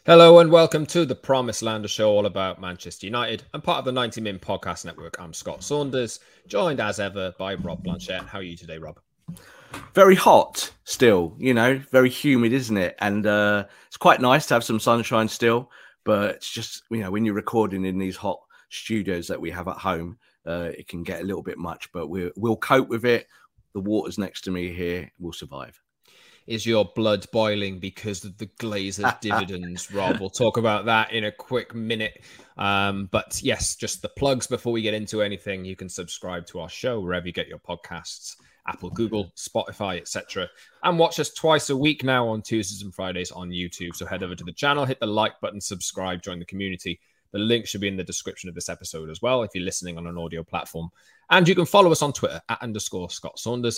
Hello and welcome to the Promised Land, a show all about Manchester United and part of the 90 Min Podcast Network. I'm Scott Saunders, joined as ever by Rob Blanchette. How are you today, Rob? Very hot still, very humid, isn't it? And it's quite nice to have some sunshine still, but it's just, when you're recording in these hot studios that we have at home, it can get a little bit much, but we'll cope with it. The water's next to me here. We'll survive. Is your blood boiling because of the Glazers dividends, Rob? We'll talk about that in a quick minute. But yes, just the plugs before we get into anything. You can subscribe to our show wherever you get your podcasts, Apple, Google, Spotify, etc. And watch us twice a week now on Tuesdays and Fridays on YouTube. So head over to the channel, hit the like button, subscribe, join the community. The link should be in the description of this episode as well if you're listening on an audio platform. And you can follow us on Twitter @_Scott Saunders,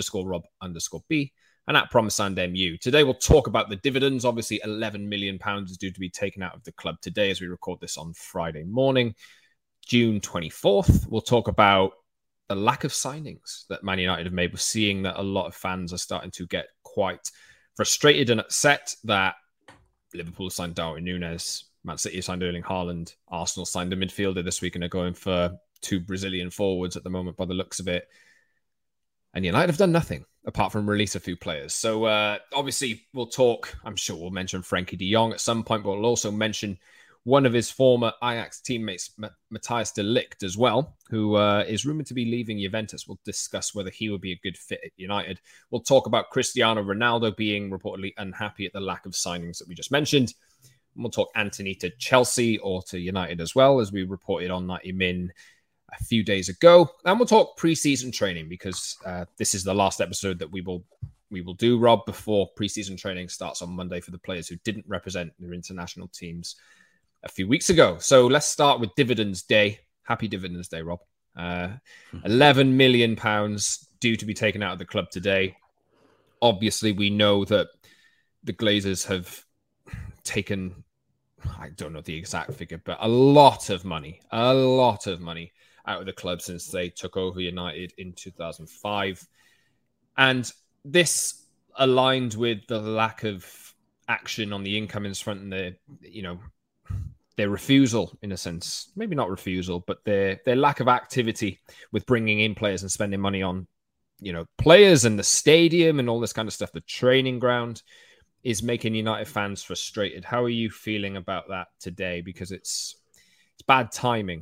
@_Rob_B. and at Promised Land MU. Today, we'll talk about the dividends. Obviously, £11 million is due to be taken out of the club today as we record this on Friday morning, June 24th. We'll talk about the lack of signings that Man United have made. We're seeing that a lot of fans are starting to get quite frustrated and upset that Liverpool signed Darwin Núñez, Man City signed Erling Haaland, Arsenal signed a midfielder this week and are going for 2 Brazilian forwards at the moment by the looks of it. And United have done nothing apart from release a few players. So obviously we'll talk, I'm sure we'll mention Frankie de Jong at some point, but we'll also mention one of his former Ajax teammates, Matthijs de Ligt as well, who is rumoured to be leaving Juventus. We'll discuss whether he would be a good fit at United. We'll talk about Cristiano Ronaldo being reportedly unhappy at the lack of signings that we just mentioned. And we'll talk Antony to Chelsea or to United as well, as we reported on 90 Min a few days ago. And we'll talk pre-season training because this is the last episode that we will do, Rob, before pre-season training starts on Monday for the players who didn't represent their international teams a few weeks ago. So let's start with Dividends Day. Happy Dividends Day, Rob. £11 million due to be taken out of the club today. Obviously, we know that the Glazers have taken, I don't know the exact figure, but a lot of money out of the club since they took over United in 2005. And this aligned with the lack of action on the incomings front and their refusal, in a sense, maybe not refusal, but their lack of activity with bringing in players and spending money on, players and the stadium and all this kind of stuff. The training ground is making United fans frustrated. How are you feeling about that today? Because it's bad timing.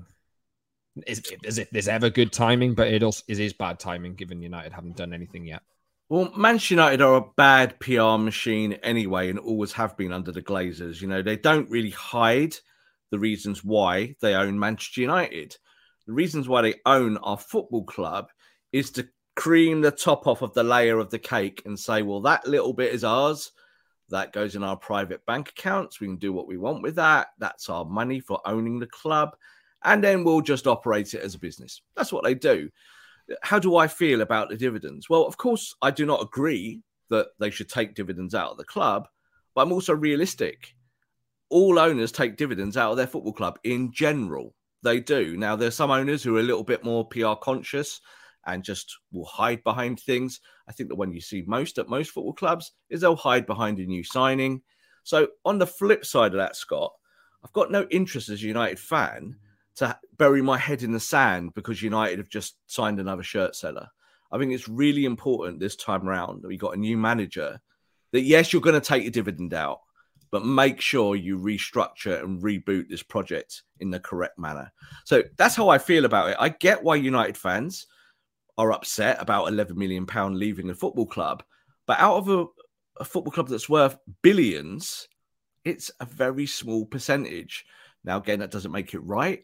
There's ever good timing, but it is bad timing given United haven't done anything yet. Well, Manchester United are a bad PR machine anyway, and always have been under the Glazers. They don't really hide the reasons why they own Manchester United. The reasons why they own our football club is to cream the top off of the layer of the cake and say, well, that little bit is ours. That goes in our private bank accounts. We can do what we want with that. That's our money for owning the club. And then we'll just operate it as a business. That's what they do. How do I feel about the dividends? Well, of course, I do not agree that they should take dividends out of the club, but I'm also realistic. All owners take dividends out of their football club in general. They do. Now, there's some owners who are a little bit more PR conscious and just will hide behind things. I think the one you see most at most football clubs is they'll hide behind a new signing. So on the flip side of that, Scott, I've got no interest as a United fan to bury my head in the sand because United have just signed another shirt seller. I think it's really important this time around that we got a new manager that, yes, you're going to take your dividend out, but make sure you restructure and reboot this project in the correct manner. So that's how I feel about it. I get why United fans are upset about £11 million leaving the football club, but out of a football club that's worth billions, it's a very small percentage. Now, again, that doesn't make it right,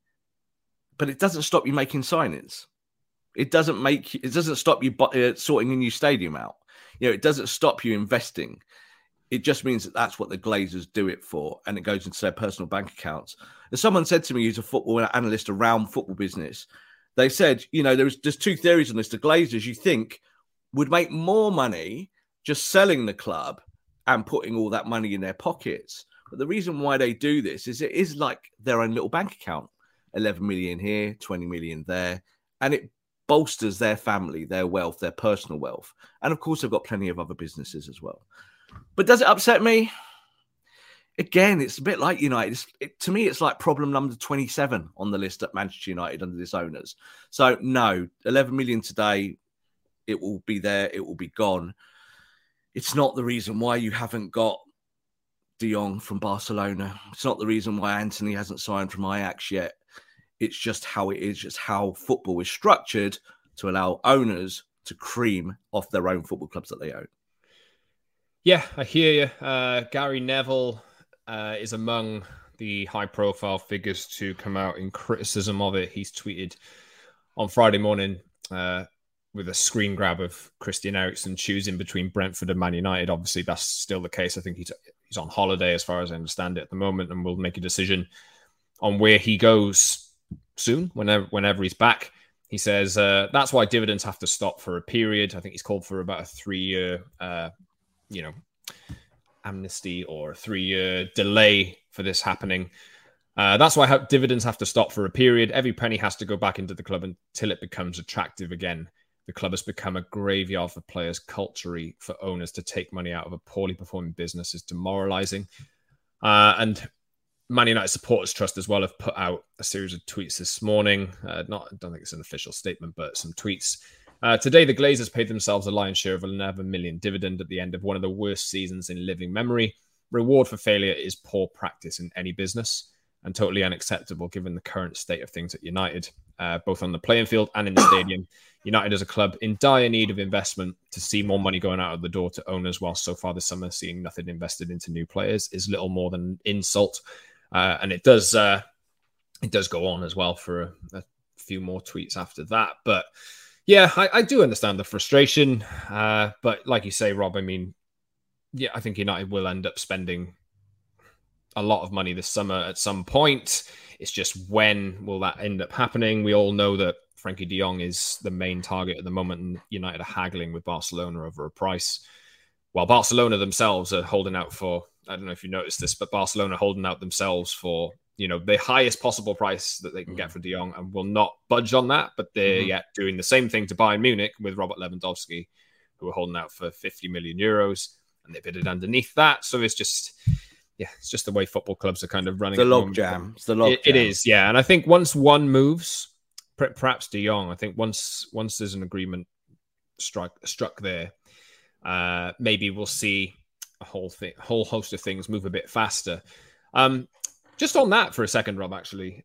but it doesn't stop you making signings. It doesn't stop you sorting a new stadium out. It doesn't stop you investing. It just means that that's what the Glazers do it for, and it goes into their personal bank accounts. As someone said to me, who's a football analyst around football business, they said, there's 2 theories on this. The Glazers, you think, would make more money just selling the club and putting all that money in their pockets. But the reason why they do this is it is like their own little bank account. 11 million here, 20 million there. And it bolsters their family, their wealth, their personal wealth. And of course, they've got plenty of other businesses as well. But does it upset me? again, it's a bit like United. To me, it's like problem number 27 on the list at Manchester United under this owners. So no, 11 million today, it will be there, it will be gone. It's not the reason why you haven't got De Jong from Barcelona. It's not the reason why Antony hasn't signed from Ajax yet. It's just how it is, just how football is structured to allow owners to cream off their own football clubs that they own. Yeah, I hear you. Gary Neville is among the high-profile figures to come out in criticism of it. He's tweeted on Friday morning with a screen grab of Christian Eriksen choosing between Brentford and Man United. Obviously, that's still the case. I think he's on holiday, as far as I understand it, at the moment, and will make a decision on where he goes soon, whenever he's back. He says that's why dividends have to stop for a period. I think he's called for about a 3-year, amnesty or a 3-year delay for this happening. That's why dividends have to stop for a period. Every penny has to go back into the club until it becomes attractive again. The club has become a graveyard for players. Culturally, for owners to take money out of a poorly performing business is demoralizing. And Man United Supporters Trust as well have put out a series of tweets this morning. I don't think it's an official statement, but some tweets. Today, the Glazers paid themselves a lion's share of 11 million dividend at the end of one of the worst seasons in living memory. Reward for failure is poor practice in any business and totally unacceptable given the current state of things at United, both on the playing field and in the stadium. United as a club in dire need of investment. To see more money going out of the door to owners while so far this summer seeing nothing invested into new players is little more than an insult. And it does go on as well for a few more tweets after that. But yeah, I do understand the frustration. But like you say, Rob, I mean, yeah, I think United will end up spending a lot of money this summer at some point. It's just when will that end up happening? We all know that Frankie de Jong is the main target at the moment, and United are haggling with Barcelona over a price. While Barcelona themselves are holding out for, I don't know if you noticed this, but Barcelona holding out themselves for, the highest possible price that they can get for de Jong and will not budge on that. But they're yet doing the same thing to Bayern Munich with Robert Lewandowski, who are holding out for 50 million euros, and they bid it underneath that. So it's just the way football clubs are kind of running. The log jam. It's the log jam. It is, yeah. And I think once one moves, perhaps de Jong, I think once there's an agreement struck there, maybe we'll see a whole host of things move a bit faster. Just on that for a second, Rob, actually,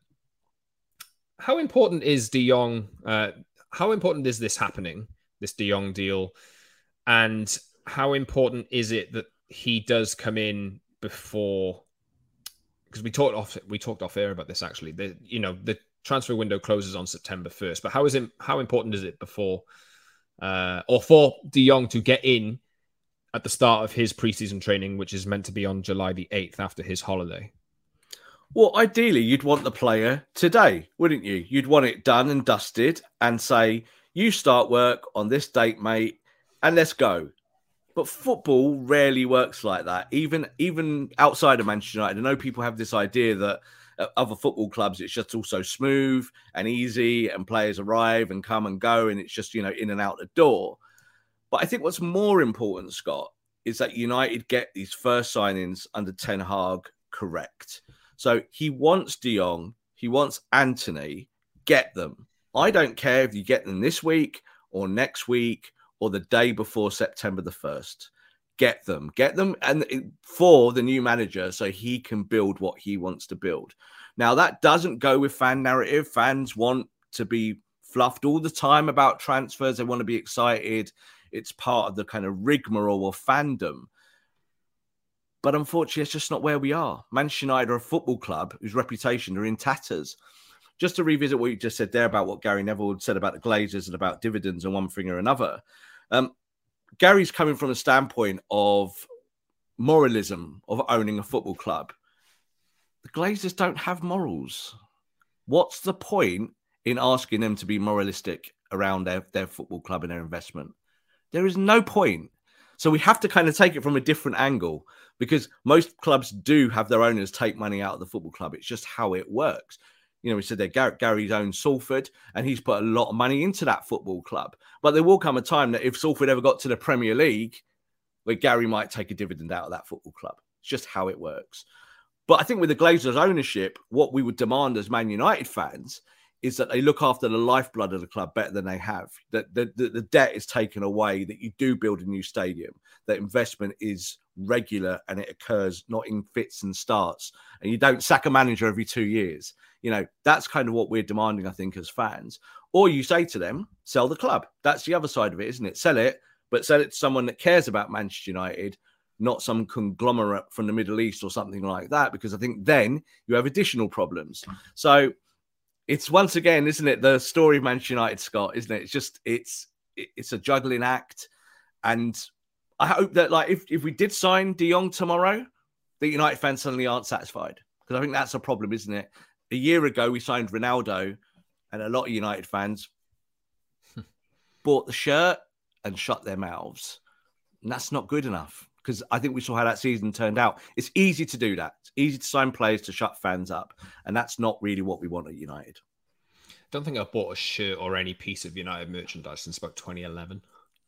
how important is de Jong? How important is this happening, this de Jong deal? And how important is it that he does come in before? Because we talked off air about this, actually. The transfer window closes on September 1st, but how important is it before or for de Jong to get in at the start of his preseason training, which is meant to be on July the 8th after his holiday? Well, ideally, you'd want the player today, wouldn't you? You'd want it done and dusted and say, you start work on this date, mate, and let's go. But football rarely works like that, even outside of Manchester United. I know people have this idea that at other football clubs, it's just all so smooth and easy and players arrive and come and go and it's just, in and out the door. But I think what's more important, Scott, is that United get these first signings under Ten Hag correct. So he wants de Jong, he wants Antony, get them. I don't care if you get them this week or next week or the day before September the 1st. Get them and for the new manager so he can build what he wants to build. Now, that doesn't go with fan narrative. Fans want to be fluffed all the time about transfers. They want to be excited. It's part of the kind of rigmarole of fandom. But unfortunately, it's just not where we are. Manchester United are a football club whose reputation are in tatters. Just to revisit what you just said there about what Gary Neville said about the Glazers and about dividends and one thing or another. Gary's coming from a standpoint of moralism, of owning a football club. The Glazers don't have morals. What's the point in asking them to be moralistic around their football club and their investment? There is no point. So we have to kind of take it from a different angle because most clubs do have their owners take money out of the football club. It's just how it works. We said that Gary's owned Salford and he's put a lot of money into that football club. But there will come a time that if Salford ever got to the Premier League, where Gary might take a dividend out of that football club. It's just how it works. But I think with the Glazers' ownership, what we would demand as Man United fans is that they look after the lifeblood of the club better than they have. That the debt is taken away, that you do build a new stadium, that investment is regular and it occurs not in fits and starts, and you don't sack a manager every 2 years. You know, that's kind of what we're demanding, I think, as fans. Or you say to them, sell the club. That's the other side of it, isn't it? Sell it, but sell it to someone that cares about Manchester United, not some conglomerate from the Middle East or something like that, because I think then you have additional problems. So it's once again, isn't it, the story of Manchester United, Scott, isn't it? It's just, it's a juggling act. And I hope that, like, if we did sign De Jong tomorrow, the United fans suddenly aren't satisfied. Because I think that's a problem, isn't it? A year ago, we signed Ronaldo, and a lot of United fans bought the shirt and shut their mouths. And that's not good enough, because I think we saw how that season turned out. It's easy to do that. It's easy to sign players to shut fans up. And that's not really what we want at United. I don't think I've bought a shirt or any piece of United merchandise since about 2011.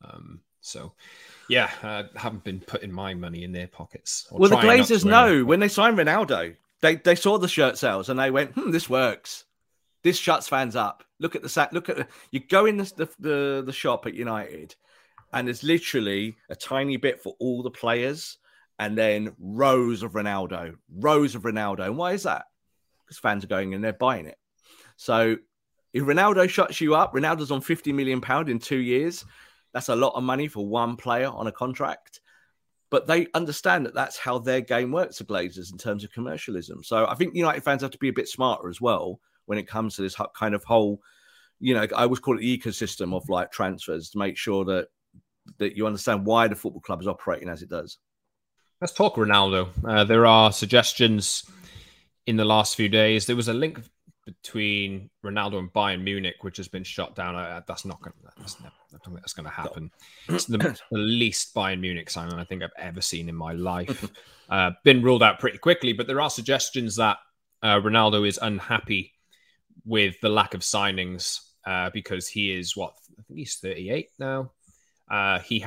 So, yeah, I haven't been putting my money in their pockets. Well, the Glazers know when they signed Ronaldo, they saw the shirt sales and they went, this works. This shuts fans up. Look at you go in the shop at United, and there's literally a tiny bit for all the players, and then rows of Ronaldo. And why is that? Because fans are going in there buying it. So if Ronaldo shuts you up, Ronaldo's on £50 million in 2 years. That's a lot of money for one player on a contract. But they understand that that's how their game works, the Glazers, in terms of commercialism. So I think United fans have to be a bit smarter as well when it comes to this kind of whole, I always call it the ecosystem of like transfers, to make sure that you understand why the football club is operating as it does. Let's talk Ronaldo. There are suggestions in the last few days. There was a link between Ronaldo and Bayern Munich, which has been shot down. That's not going. I don't think that's going to happen. No. It's the least Bayern Munich signing I think I've ever seen in my life. Been ruled out pretty quickly, but there are suggestions that Ronaldo is unhappy with the lack of signings because he is I think he's 38 now. He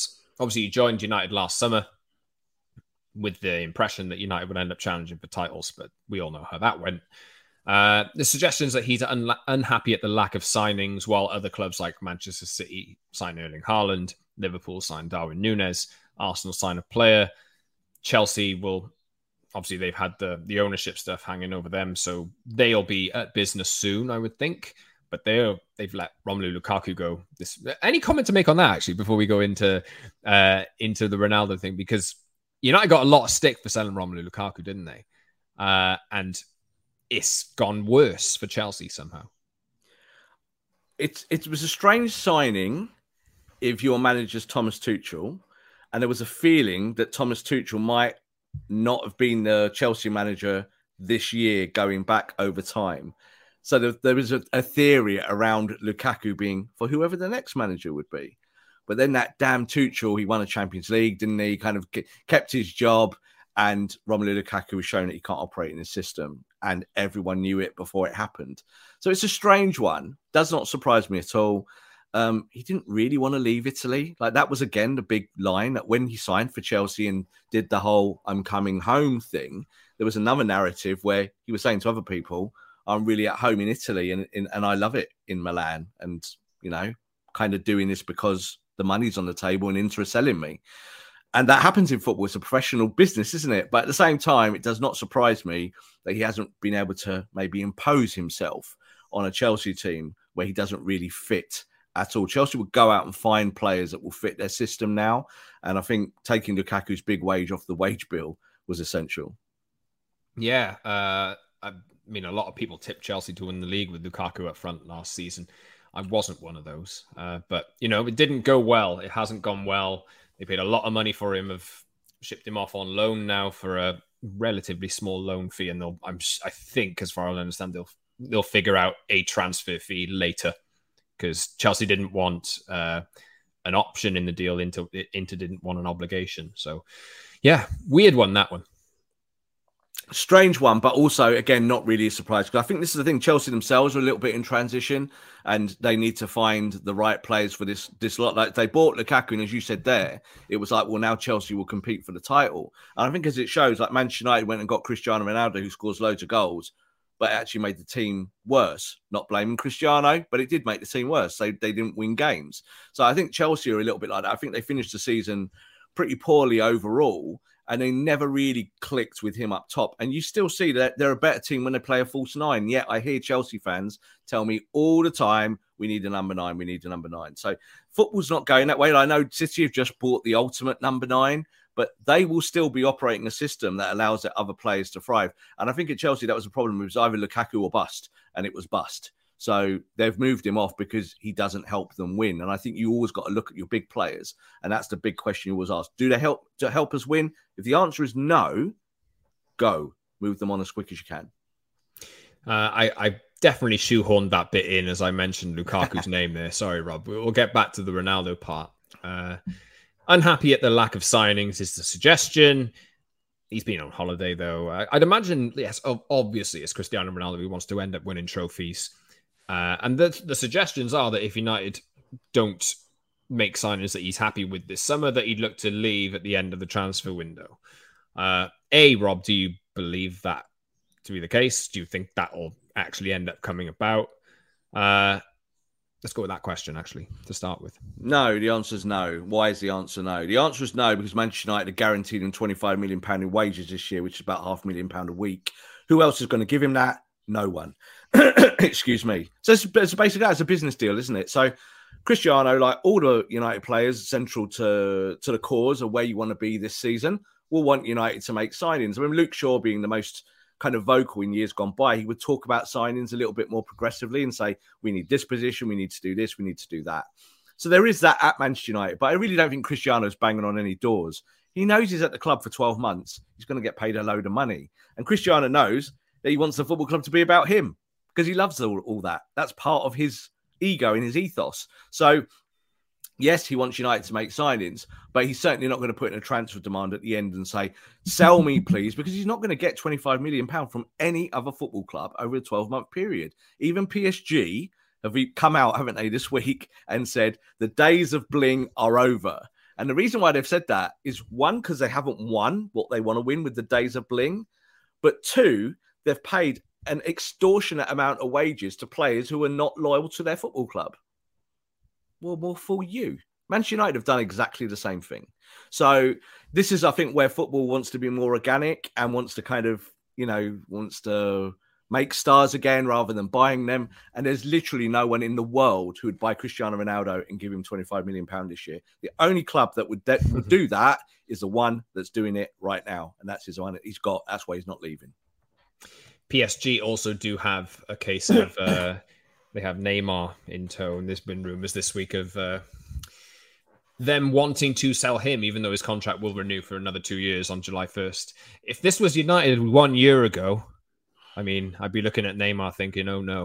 joined United last summer with the impression that United would end up challenging for titles, but we all know how that went. The suggestions that he's unhappy at the lack of signings, while other clubs like Manchester City sign Erling Haaland, Liverpool sign Darwin Núñez, Arsenal sign a player, Chelsea will, obviously they've had the ownership stuff hanging over them, so they'll be at business soon, I would think. But they've let Romelu Lukaku go. Any comment to make on that, actually, before we go into the Ronaldo thing? Because United got a lot of stick for selling Romelu Lukaku, didn't they? And it's gone worse for Chelsea somehow. It was a strange signing if your manager's Thomas Tuchel, and there was a feeling that Thomas Tuchel might not have been the Chelsea manager this year going back over time. So there was a theory around Lukaku being for whoever the next manager would be. But then that damn Tuchel, he won a Champions League, didn't he? He kind of kept his job, and Romelu Lukaku was shown that he can't operate in his system, and everyone knew it before it happened. So it's a strange one. Does not surprise me at all. He didn't really want to leave Italy. Like, that was, again, the big line that when he signed for Chelsea and did the whole I'm coming home thing, there was another narrative where he was saying to other people, I'm really at home in Italy and I love it in Milan, and, kind of doing this because the money's on the table and Inter are selling me. And that happens in football. It's a professional business, isn't it? But at the same time, it does not surprise me that he hasn't been able to maybe impose himself on a Chelsea team where he doesn't really fit at all. Chelsea would go out and find players that will fit their system now. And I think taking Lukaku's big wage off the wage bill was essential. Yeah. I mean, a lot of people tipped Chelsea to win the league with Lukaku up front last season. I wasn't one of those. But, it didn't go well. It hasn't gone well. They paid a lot of money for him, have shipped him off on loan now for a relatively small loan fee. And I think, as far as I understand, they'll figure out a transfer fee later, because Chelsea didn't want an option in the deal. Inter didn't want an obligation. So, yeah, weird one, that one. Strange one, but also, again, not really a surprise. Because I think this is the thing. Chelsea themselves are a little bit in transition and they need to find the right players for this lot. Like they bought Lukaku, and as you said there, it was like, well, now Chelsea will compete for the title. And I think as it shows, like Manchester United went and got Cristiano Ronaldo, who scores loads of goals, but it actually made the team worse. Not blaming Cristiano, but it did make the team worse. They didn't win games. So I think Chelsea are a little bit like that. I think they finished the season pretty poorly overall, and they never really clicked with him up top. And you still see that they're a better team when they play a false nine. Yet I hear Chelsea fans tell me all the time, we need a number 9, we need a number 9. So football's not going that way. I know City have just bought the ultimate number 9, but they will still be operating a system that allows their other players to thrive. And I think at Chelsea, that was a problem. It was either Lukaku or bust, and it was bust. So they've moved him off because he doesn't help them win. And I think you always got to look at your big players. And that's the big question you always ask. Do they help us win? If the answer is no, go. Move them on as quick as you can. I definitely shoehorned that bit in as I mentioned Lukaku's name there. Sorry, Rob. We'll get back to the Ronaldo part. Unhappy at the lack of signings is the suggestion. He's been on holiday, though. I'd imagine, yes, obviously, it's Cristiano Ronaldo who wants to end up winning trophies. And the suggestions are that if United don't make signings that he's happy with this summer, that he'd look to leave at the end of the transfer window. Rob, do you believe that to be the case? Do you think that will actually end up coming about? Let's go with that question, actually, to start with. No, the answer is no. Why is the answer no? The answer is no, because Manchester United are guaranteed him £25 million in wages this year, which is about £500,000 a week. Who else is going to give him that? No one. Excuse me. So it's basically that. It's a business deal, isn't it? So Cristiano, like all the United players, central to the cause of where you want to be this season, will want United to make signings. I mean, Luke Shaw being the most kind of vocal in years gone by, he would talk about signings a little bit more progressively and say, we need this position, we need to do this, we need to do that. So there is that at Manchester United, but I really don't think Cristiano's banging on any doors. He knows he's at the club for 12 months. He's going to get paid a load of money. And Cristiano knows that he wants the football club to be about him because he loves all that. That's part of his ego and his ethos. So yes, he wants United to make signings, but he's certainly not going to put in a transfer demand at the end and say, sell me, please, because he's not going to get £25 million from any other football club over a 12-month period. Even PSG have come out, haven't they, this week and said the days of bling are over. And the reason why they've said that is, one, because they haven't won what they want to win with the days of bling, but two, they've paid an extortionate amount of wages to players who are not loyal to their football club. Well, more for you. Manchester United have done exactly the same thing. So this is, I think, where football wants to be more organic and wants to kind of, wants to make stars again rather than buying them. And there's literally no one in the world who would buy Cristiano Ronaldo and give him £25 million this year. The only club that would do that is the one that's doing it right now. And that's his one he's got. That's why he's not leaving. PSG also do have a case of they have Neymar in tow, and there's been rumours this week of them wanting to sell him, even though his contract will renew for another 2 years on July 1st. If this was United 1 year ago, I mean, I'd be looking at Neymar thinking, oh no.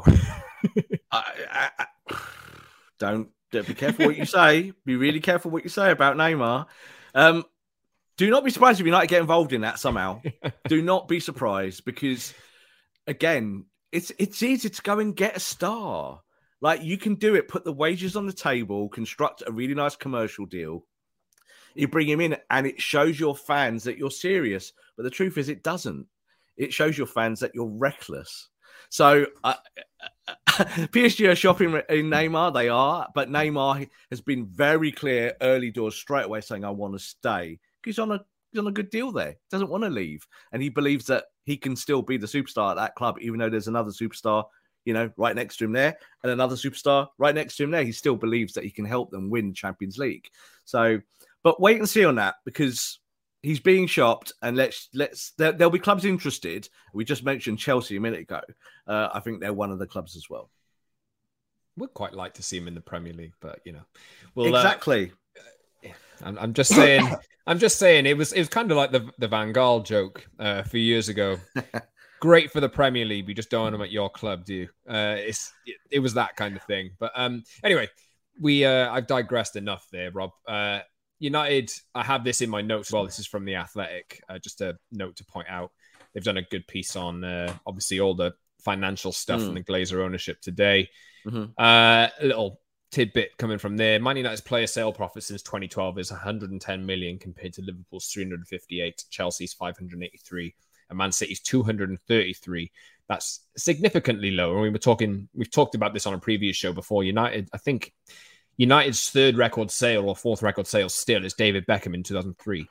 Don't be careful what you say. Be really careful what you say about Neymar. Do not be surprised if United get involved in that somehow. Do not be surprised because, again, it's easy to go and get a star. Like, you can do it, put the wages on the table, construct a really nice commercial deal. You bring him in and it shows your fans that you're serious. But the truth is it doesn't. It shows your fans that you're reckless. So PSG are shopping in Neymar. They are. But Neymar has been very clear early doors straight away saying, I want to stay. He's on a good deal there. Doesn't want to leave. And he believes that he can still be the superstar at that club, even though there's another superstar, right next to him there and another superstar right next to him there. He still believes that he can help them win Champions League. So, but wait and see on that because he's being shopped and there'll be clubs interested. We just mentioned Chelsea a minute ago. I think they're one of the clubs as well. Would quite like to see him in the Premier League, but well, exactly. I'm just saying. I'm just saying it was kind of like the Van Gaal joke a few years ago. Great for the Premier League, we just don't want them at your club, do you? It was that kind of thing. But anyway, I've digressed enough there, Rob. United, I have this in my notes as well. This is from The Athletic, just a note to point out. They've done a good piece on obviously all the financial stuff from the Glazer ownership today. A little tidbit coming from there. Man United's player sale profit since 2012 is 110 million compared to Liverpool's 358, Chelsea's 583, and Man City's 233. That's significantly lower. We've talked about this on a previous show before. United, I think United's third record sale or fourth record sale still is David Beckham in 2003.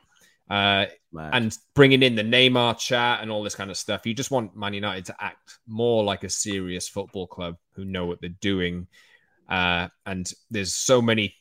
And bringing in the Neymar chat and all this kind of stuff. You just want Man United to act more like a serious football club who know what they're doing. And there's so many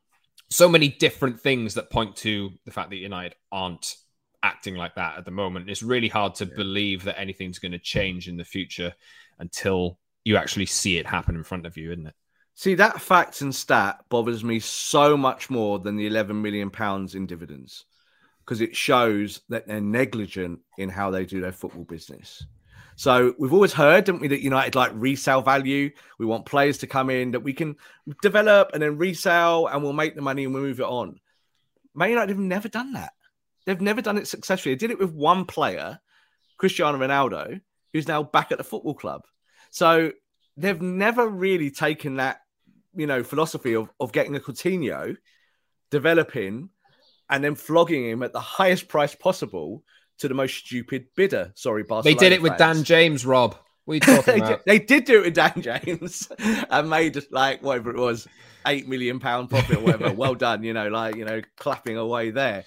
different things that point to the fact that United aren't acting like that at the moment. It's really hard to believe that anything's going to change in the future until you actually see it happen in front of you, isn't it? See, that fact and stat bothers me so much more than the £11 million in dividends, because it shows that they're negligent in how they do their football business. So we've always heard, didn't we, that United like resale value. We want players to come in that we can develop and then resell, and we'll make the money and we'll move it on. Man United have never done that. They've never done it successfully. They did it with one player, Cristiano Ronaldo, who's now back at the football club. So they've never really taken that, philosophy of getting a Coutinho, developing, and then flogging him at the highest price possible to the most stupid bidder. Sorry, Barcelona. They did it with Dan James, Rob. What are you talking about? They did do it with Dan James and made whatever it was, £8 million profit or whatever. Well done, clapping away there.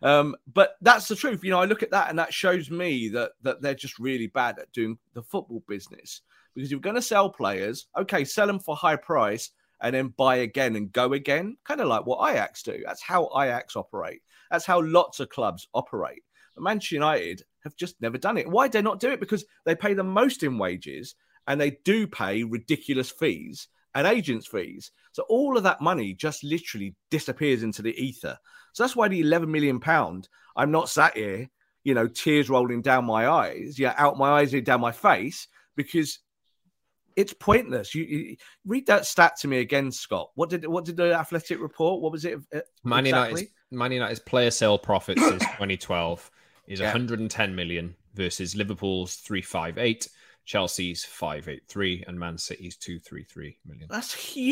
But that's the truth. I look at that and that shows me that they're just really bad at doing the football business. Because if you're going to sell players, okay, sell them for high price and then buy again and go again, kind of like what Ajax do. That's how Ajax operate. That's how lots of clubs operate. But Manchester United have just never done it. Why do they not do it? Because they pay the most in wages and they do pay ridiculous fees and agents' fees. So all of that money just literally disappears into the ether. So that's why the £11 million, I'm not sat here, tears rolling down my eyes, out my eyes, down my face, because it's pointless. You read that stat to me again, Scott. What did the Athletic report? What was it? Man United's player sale profit since 2012 is 110 million versus Liverpool's 358, Chelsea's 583, and Man City's 233 million. That's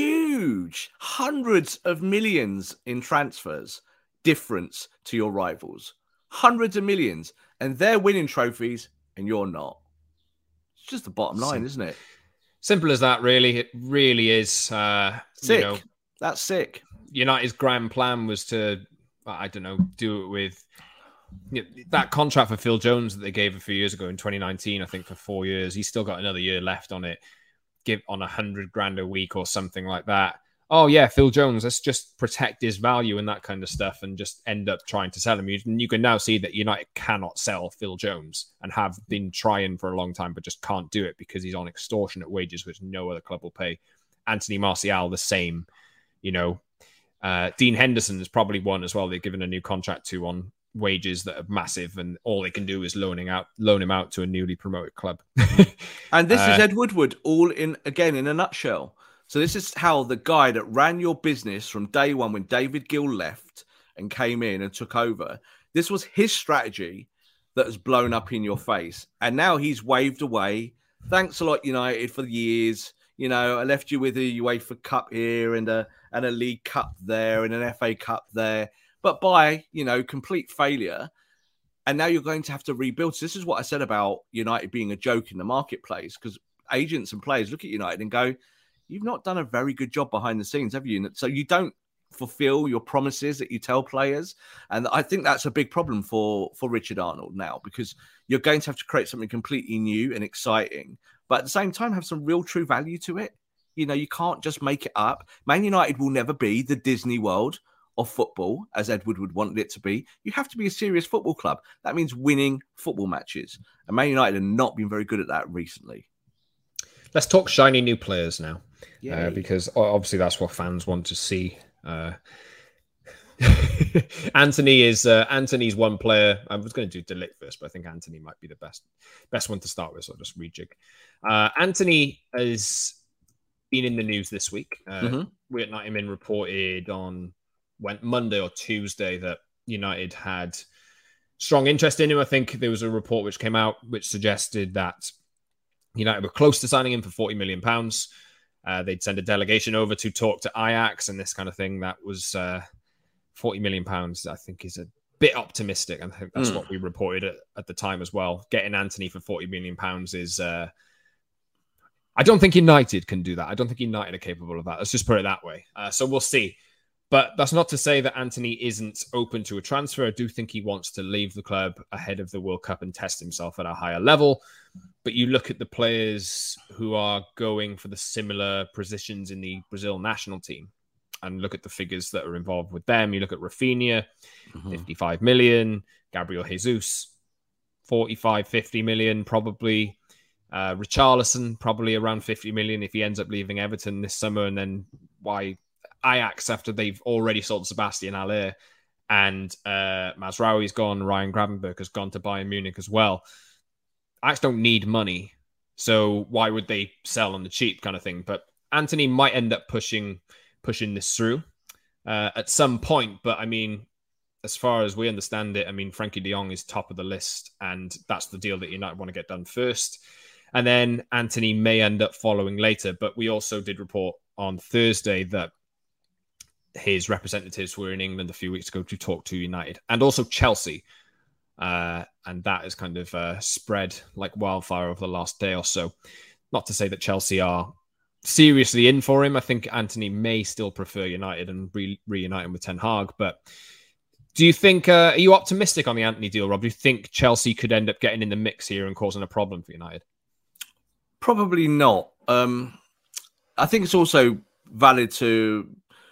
huge. Hundreds of millions in transfers difference to your rivals. Hundreds of millions. And they're winning trophies and you're not. It's just the bottom line, isn't it? Simple as that, really. It really is. Sick. That's sick. United's grand plan was to, do it with that contract for Phil Jones that they gave a few years ago in 2019, I think for 4 years. He's still got another year left on it. Give on $100,000 a week or something like that. Oh, yeah, Phil Jones, let's just protect his value and that kind of stuff and just end up trying to sell him. You can now see that United cannot sell Phil Jones and have been trying for a long time, but just can't do it because he's on extortionate wages, which no other club will pay. Anthony Martial, the same. Dean Henderson is probably one as well. They've given a new contract to on wages that are massive, and all they can do is loan him out to a newly promoted club. And this is Ed Woodward, all in a nutshell. So this is how the guy that ran your business from day one when David Gill left and came in and took over, this was his strategy that has blown up in your face. And now he's waved away. Thanks a lot, United, for the years. I left you with a UEFA Cup here and a League Cup there and an FA Cup there. But by, complete failure. And now you're going to have to rebuild. So this is what I said about United being a joke in the marketplace, because agents and players look at United and go, you've not done a very good job behind the scenes, have you? So you don't fulfill your promises that you tell players. And I think that's a big problem for Richard Arnold now, because you're going to have to create something completely new and exciting, but at the same time have some real true value to it. You can't just make it up. Man United will never be the Disney World of football, as Ed Woodward wanted it to be. You have to be a serious football club. That means winning football matches. And Man United have not been very good at that recently. Let's talk shiny new players now, because obviously that's what fans want to see. Anthony's one player. I was going to do De Ligt first, but I think Anthony might be the best one to start with, so I'll just rejig. Anthony has been in the news this week. We at 90 Min reported on Monday or Tuesday that United had strong interest in him. I think there was a report which came out which suggested that United were close to signing him for £40 million. They'd send a delegation over to talk to Ajax and this kind of thing. That was £40 million, I think, is a bit optimistic. I think that's what we reported at the time as well. Getting Antony for £40 million is... I don't think United can do that. I don't think United are capable of that. Let's just put it that way. So we'll see. But that's not to say that Antony isn't open to a transfer. I do think he wants to leave the club ahead of the World Cup and test himself at a higher level. But you look at the players who are going for the similar positions in the Brazil national team and look at the figures that are involved with them. You look at Rafinha, 55 million, Gabriel Jesus, 45, 50 million, probably. Richarlison, probably around 50 million if he ends up leaving Everton this summer. And then why Ajax, after they've already sold Sebastian Haller and Mazraoui's gone, Ryan Gravenberch has gone to Bayern Munich as well. Ajax don't need money, so why would they sell on the cheap kind of thing? But Antony might end up pushing this through at some point. But I mean, as far as we understand it, I mean, Frankie de Jong is top of the list, and that's the deal that United want to get done first. And then Antony may end up following later. But we also did report on Thursday that his representatives were in England a few weeks ago to talk to United and also Chelsea. And that has kind of spread like wildfire over the last day or so. Not to say that Chelsea are seriously in for him. I think Antony may still prefer United and reunite him with Ten Hag. But do you think, are you optimistic on the Antony deal, Rob? Do you think Chelsea could end up getting in the mix here and causing a problem for United? Probably not. I think it's also valid to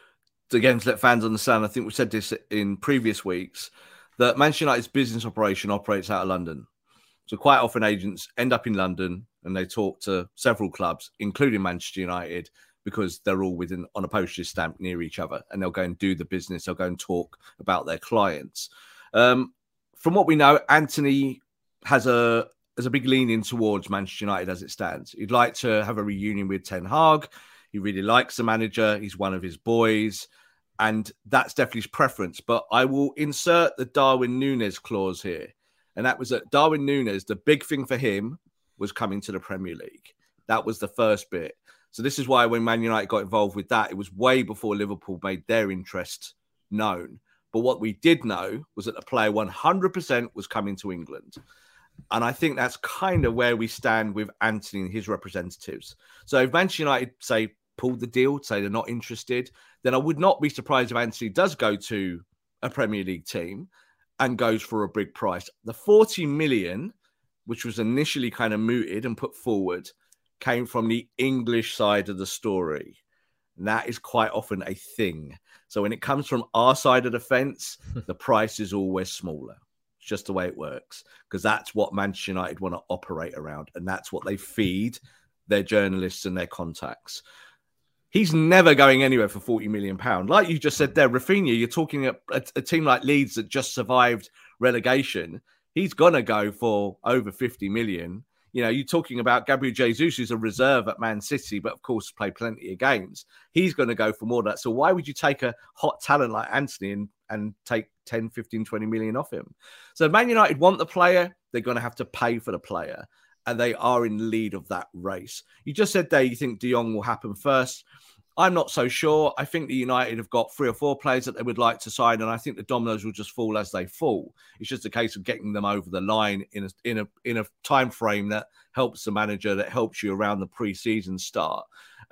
let fans understand, I think we said this in previous weeks, that Manchester United's business operation operates out of London. So quite often agents end up in London and they talk to several clubs, including Manchester United, because they're all on a postage stamp near each other, and they'll go and do the business. They'll go and talk about their clients. From what we know, Antony has a big leaning towards Manchester United as it stands. He'd like to have a reunion with Ten Hag. He really likes the manager. He's one of his boys. And that's definitely his preference. But I will insert the Darwin Núñez clause here. And that was that Darwin Núñez, the big thing for him was coming to the Premier League. That was the first bit. So this is why when Man United got involved with that, it was way before Liverpool made their interest known. But what we did know was that the player 100% was coming to England. And I think that's kind of where we stand with Antony and his representatives. So if Manchester United, say, pulled the deal, say they're not interested, then I would not be surprised if Antony does go to a Premier League team and goes for a big price. The 40 million, which was initially kind of mooted and put forward, came from the English side of the story. And that is quite often a thing. So when it comes from our side of the fence, the price is always smaller. It's just the way it works, because that's what Manchester United want to operate around, and that's what they feed their journalists and their contacts. He's never going anywhere for £40 million. Like you just said there, Rafinha, you're talking a team like Leeds that just survived relegation. He's going to go for over 50 million. You know, you're talking about Gabriel Jesus, who's a reserve at Man City, but of course played plenty of games. He's going to go for more than that. So why would you take a hot talent like Antony and take 10, 15, 20 million off him? So Man United want the player. They're going to have to pay for the player. And they are in the lead of that race. You just said there you think de Jong will happen first. I'm not so sure. I think the United have got 3 or 4 players that they would like to sign, and I think the dominoes will just fall as they fall. It's just a case of getting them over the line in a time frame that helps the manager, that helps you around the pre-season start.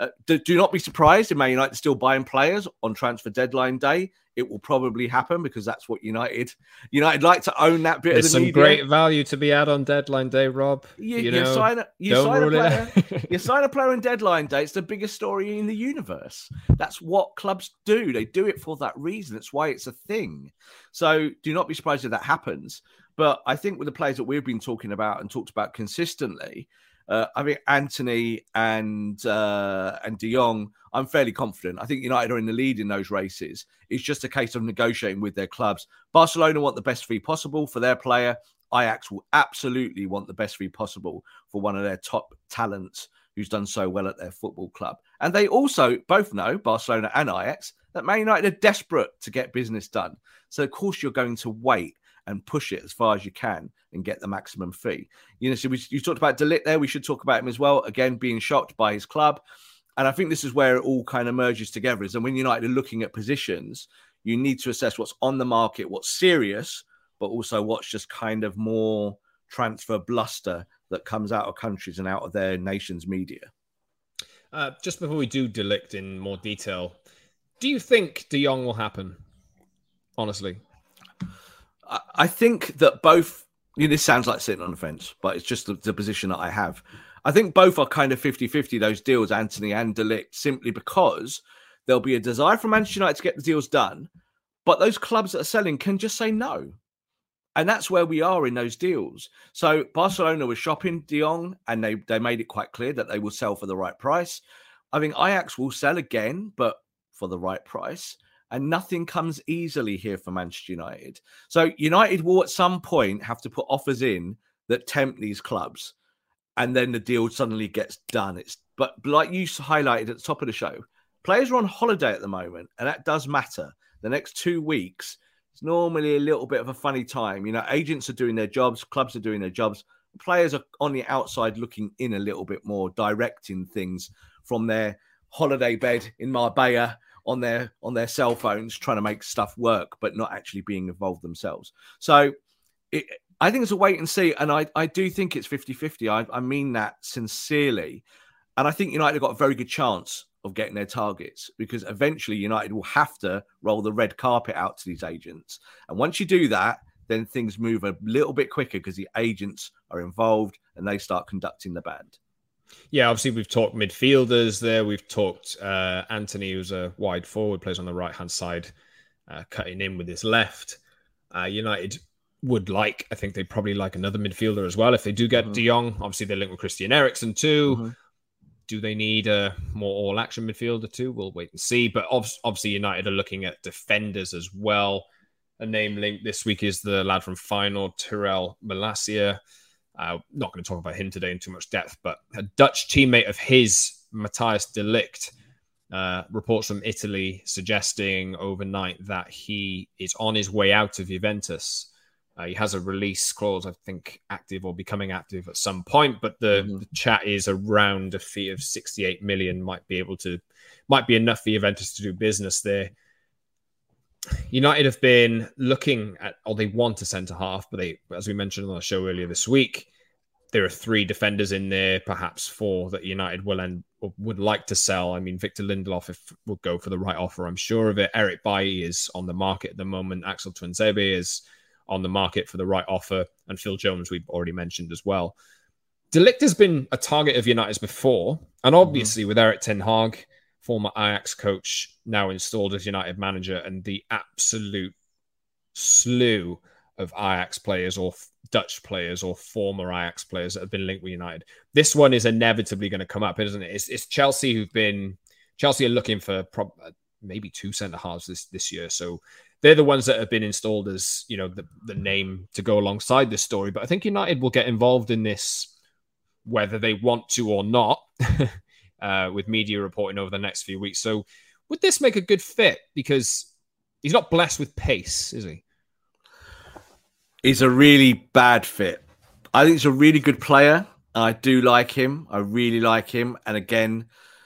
Do not be surprised if Man United still buying players on transfer deadline day. It will probably happen because that's what United like to own that bit. There's of the media. Some great value to be had on deadline day, Rob. You sign a player on deadline day. It's the biggest story in the universe. That's what clubs do. They do it for that reason. That's why it's a thing. So do not be surprised if that happens. But I think with the players that we've been talking about and talked about consistently, I think Antony and de Jong, I'm fairly confident. I think United are in the lead in those races. It's just a case of negotiating with their clubs. Barcelona want the best fee possible for their player. Ajax will absolutely want the best fee possible for one of their top talents who's done so well at their football club. And they also both know, Barcelona and Ajax, that Man United are desperate to get business done. So, of course, you're going to wait. and push it as far as you can and get the maximum fee. You know, so you talked about De Ligt there. We should talk about him as well. Again, being shocked by his club. And I think this is where it all kind of merges together, is that when United are looking at positions, you need to assess what's on the market, what's serious, but also what's just kind of more transfer bluster that comes out of countries and out of their nation's media. Just before we do De Ligt in more detail, do you think De Jong will happen? Honestly, I think that both, this sounds like sitting on the fence, but it's just the position that I have. I think both are kind of 50-50, those deals, Antony and De Ligt, simply because there'll be a desire from Manchester United to get the deals done, but those clubs that are selling can just say no. And that's where we are in those deals. So Barcelona was shopping De Jong, and they made it quite clear that they will sell for the right price. I think Ajax will sell again, but for the right price. And nothing comes easily here for Manchester United. So United will at some point have to put offers in that tempt these clubs. And then the deal suddenly gets done. But like you highlighted at the top of the show, players are on holiday at the moment, and that does matter. The next 2 weeks, it's normally a little bit of a funny time. You know, agents are doing their jobs, clubs are doing their jobs. Players are on the outside looking in a little bit more, directing things from their holiday bed in Marbella on their cell phones, trying to make stuff work, but not actually being involved themselves. So I think it's a wait and see. And I do think it's 50-50. I mean that sincerely. And I think United have got a very good chance of getting their targets, because eventually United will have to roll the red carpet out to these agents. And once you do that, then things move a little bit quicker because the agents are involved and they start conducting the band. Yeah, obviously we've talked midfielders there. We've talked Antony, who's a wide forward, plays on the right-hand side, cutting in with his left. United would I think they'd probably like another midfielder as well if they do get De Jong. Obviously they're linked with Christian Eriksen too. Do they need a more all-action midfielder too? We'll wait and see. But obviously United are looking at defenders as well. A name linked this week is the lad from Feyenoord, Tyrell Malacia. Not going to talk about him today in too much depth, but a Dutch teammate of his, Matthijs de Ligt, reports from Italy suggesting overnight that he is on his way out of Juventus. He has a release clause, I think, active or becoming active at some point, but the chat is around a fee of 68 million might be enough for Juventus to do business there. United have been looking at, or they want a centre-half, but as we mentioned on the show earlier this week, there are 3 defenders in there, perhaps 4 that United would like to sell. I mean, Victor Lindelof will go for the right offer, I'm sure of it. Eric Bailly is on the market at the moment. Axel Tuanzebe is on the market for the right offer. And Phil Jones, we've already mentioned as well. De Ligt has been a target of United's before. And obviously with Erik ten Hag, former Ajax coach, now installed as United manager, and the absolute slew of Ajax players or Dutch players or former Ajax players that have been linked with United. This one is inevitably going to come up, isn't it? It's Chelsea Chelsea are looking for maybe 2 centre-halves this year. So they're the ones that have been installed as, the name to go alongside this story. But I think United will get involved in this, whether they want to or not, with media reporting over the next few weeks. So would this make a good fit? Because he's not blessed with pace, is he? He's a really bad fit. I think he's a really good player. I do like him. I really like him. And again,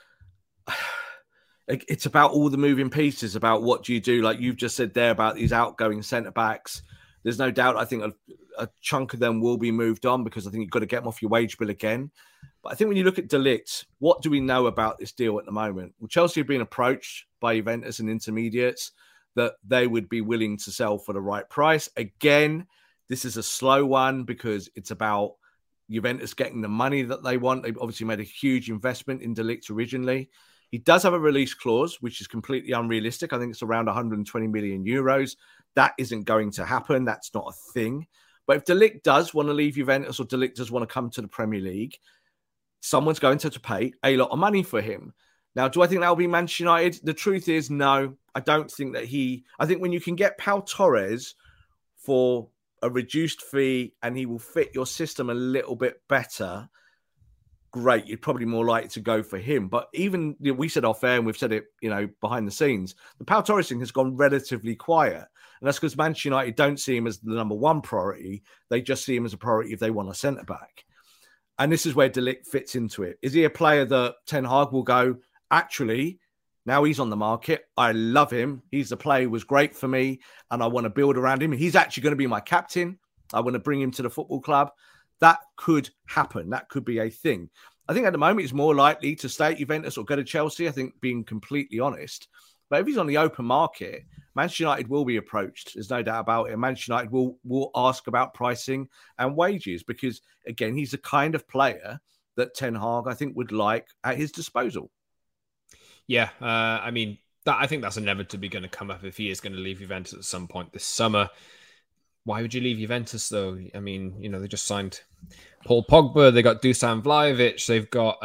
it's about all the moving pieces, about what do you do, like you've just said there about these outgoing centre-backs. There's no doubt, I think a chunk of them will be moved on, because I think you've got to get them off your wage bill again. But I think when you look at De Ligt, what do we know about this deal at the moment? Well, Chelsea have been approached by Juventus and intermediates that they would be willing to sell for the right price. Again, this is a slow one because it's about Juventus getting the money that they want. They've obviously made a huge investment in De Ligt originally. He does have a release clause, which is completely unrealistic. I think it's around 120 million euros. That isn't going to happen. That's not a thing. But if De Ligt does want to leave Juventus, or De Ligt does want to come to the Premier League, someone's going to pay a lot of money for him. Now, do I think that will be Manchester United? The truth is, no. I don't think that I think when you can get Pau Torres for a reduced fee and he will fit your system a little bit better, great, you're probably more likely to go for him. But even, we said off air and we've said it, behind the scenes, the Pau Torres thing has gone relatively quiet. And that's because Manchester United don't see him as the number one priority. They just see him as a priority if they want a centre-back. And this is where De Ligt fits into it. Is he a player that Ten Hag will go, actually, now he's on the market. I love him. He's a player who was great for me, and I want to build around him. He's actually going to be my captain. I want to bring him to the football club. That could happen. That could be a thing. I think at the moment he's more likely to stay at Juventus or go to Chelsea, I think, being completely honest. But if he's on the open market, Manchester United will be approached. There's no doubt about it. Manchester United will ask about pricing and wages because, again, he's the kind of player that Ten Hag, I think, would like at his disposal. Yeah, I mean, I think that's inevitably going to come up if he is going to leave Juventus at some point this summer. Why would you leave Juventus, though? I mean, you know, they just signed Paul Pogba. They got Dusan Vlahovic. They've got...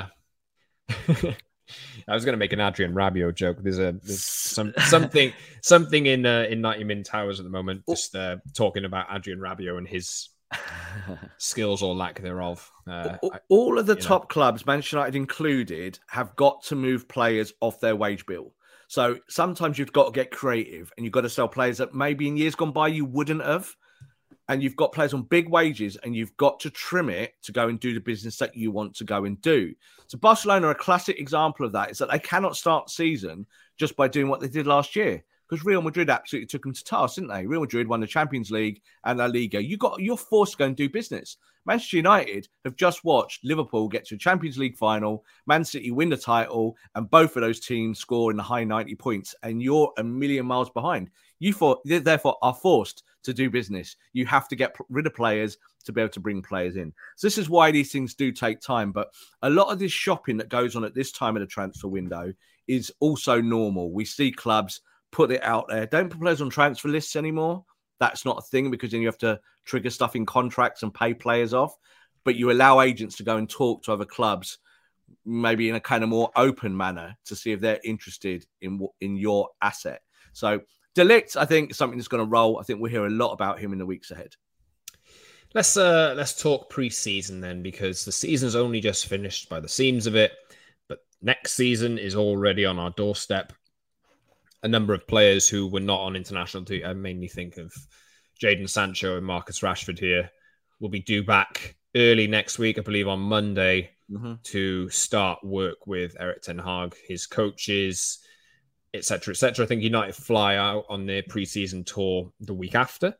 I was going to make an Adrian Rabiot joke. There's something in 90 Min Towers at the moment, just talking about Adrian Rabiot and his skills or lack thereof. All of the top clubs, Manchester United included, have got to move players off their wage bill. So sometimes you've got to get creative and you've got to sell players that maybe in years gone by you wouldn't have. And you've got players on big wages and you've got to trim it to go and do the business that you want to go and do. So Barcelona are a classic example of that, is that they cannot start the season just by doing what they did last year. Because Real Madrid absolutely took them to task, didn't they? Real Madrid won the Champions League and La Liga. You're forced to go and do business. Manchester United have just watched Liverpool get to a Champions League final, Man City win the title, and both of those teams score in the high 90 points, and you're a million miles behind. You therefore are forced to do business. You have to get rid of players to be able to bring players in. So this is why these things do take time. But a lot of this shopping that goes on at this time of the transfer window is also normal. We see clubs put it out there. Don't put players on transfer lists anymore. That's not a thing because then you have to trigger stuff in contracts and pay players off. But you allow agents to go and talk to other clubs, maybe in a kind of more open manner, to see if they're interested in your asset. So De Ligt, I think, is something that's going to roll. I think we'll hear a lot about him in the weeks ahead. Let's talk pre-season then, because the season's only just finished by the seams of it, but next season is already on our doorstep. A number of players who were not on international duty, I mainly think of Jadon Sancho and Marcus Rashford here, will be due back early next week, I believe on Monday, to start work with Erik ten Hag, his coaches, etc., etc. I think United fly out on their pre-season tour the week after.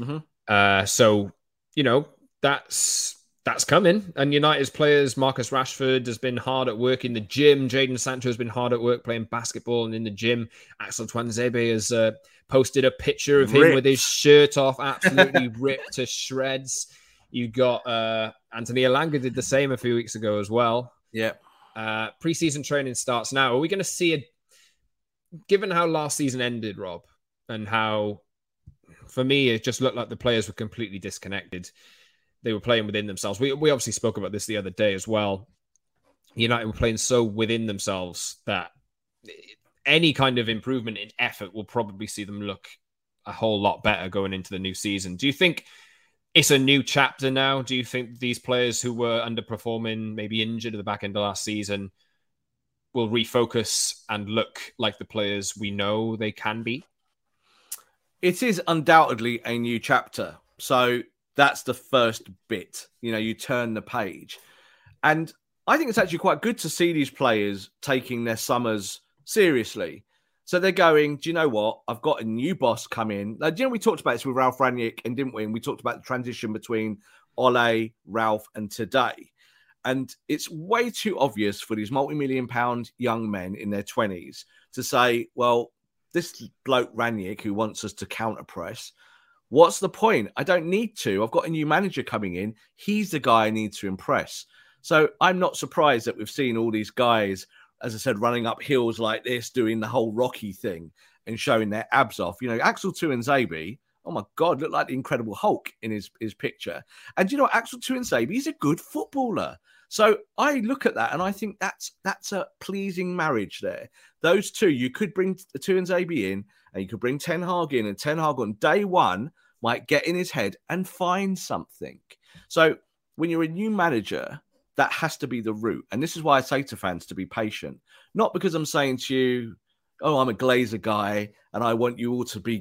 So, you know, that's coming. And United's players, Marcus Rashford has been hard at work in the gym. Jadon Sancho has been hard at work playing basketball and in the gym. Axel Tuanzebe has posted a picture of him with his shirt off, absolutely ripped to shreds. You got Anthony Elanga did the same a few weeks ago as well. Yeah. Pre-season training starts now. Are we going to see given how last season ended, Rob, and how, for me, it just looked like the players were completely disconnected. They were playing within themselves. We obviously spoke about this the other day as well. United were playing so within themselves that any kind of improvement in effort will probably see them look a whole lot better going into the new season. Do you think it's a new chapter now? Do you think these players who were underperforming, maybe injured at the back end of last season, will refocus and look like the players we know they can be? It is undoubtedly a new chapter. So that's the first bit. You know, you turn the page. And I think it's actually quite good to see these players taking their summers seriously. So they're going, do you know what? I've got a new boss come in. Now, do you know, we talked about this with Ralf Rangnick, and didn't we? And we talked about the transition between Ole, Ralf, and today. And it's way too obvious for these multi-million-pound young men in their 20s to say, well, this bloke Rangnick who wants us to counter-press, what's the point? I don't need to. I've got a new manager coming in. He's the guy I need to impress. So I'm not surprised that we've seen all these guys, as I said, running up hills like this, doing the whole Rocky thing and showing their abs off. You know, Axel Tuanzebe, oh my God, looked like the Incredible Hulk in his picture. And you know, Axel Tuanzebe, he's a good footballer. So I look at that and I think that's a pleasing marriage there. Those two, you could bring Tuanzebe in and you could bring Ten Hag in, and Ten Hag on day one might get in his head and find something. So when you're a new manager, that has to be the route. And this is why I say to fans to be patient. Not because I'm saying to you, oh, I'm a Glazer guy and I want you all to be